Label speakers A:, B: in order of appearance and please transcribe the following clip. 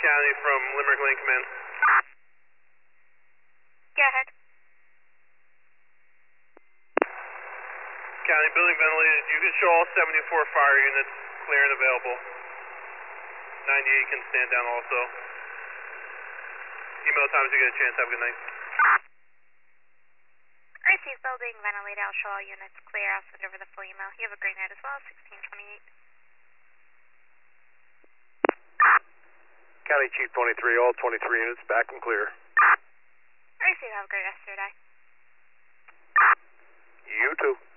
A: County from Limerick Lane Command.
B: Go ahead.
A: County, building ventilated. You can show all 74 fire units clear and available. 98 can stand down also. Email time as you get a chance. Have a good night.
B: Receive building ventilated. I'll show all units clear. I'll send over the full email. You have a great night as well. 1628.
C: County Chief 23, all 23 units back and clear.
B: Receive. Have a great rest of your day.
C: You too.